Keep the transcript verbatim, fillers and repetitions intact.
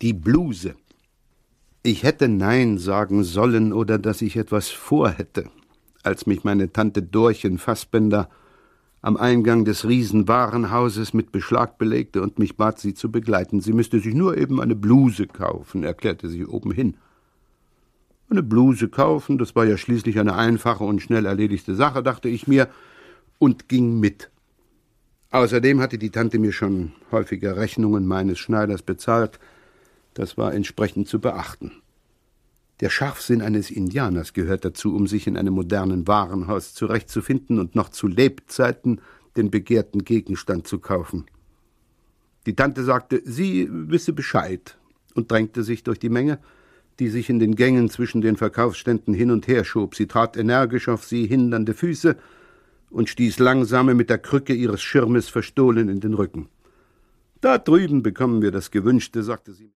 Die Bluse. Ich hätte Nein sagen sollen oder dass ich etwas vorhätte, als mich meine Tante Dorchen Fassbender am Eingang des Riesenwarenhauses mit Beschlag belegte und mich bat, sie zu begleiten. Sie müsste sich nur eben eine Bluse kaufen, erklärte sie obenhin. Eine Bluse kaufen, das war ja schließlich eine einfache und schnell erledigte Sache, dachte ich mir, und ging mit. Außerdem hatte die Tante mir schon häufiger Rechnungen meines Schneiders bezahlt. Das war entsprechend zu beachten. Der Scharfsinn eines Indianers gehört dazu, um sich in einem modernen Warenhaus zurechtzufinden und noch zu Lebzeiten den begehrten Gegenstand zu kaufen. Die Tante sagte, sie wisse Bescheid und drängte sich durch die Menge, die sich in den Gängen zwischen den Verkaufsständen hin und her schob. Sie trat energisch auf sie hindernde Füße und stieß langsame mit der Krücke ihres Schirmes verstohlen in den Rücken. »Da drüben bekommen wir das Gewünschte«, sagte sie.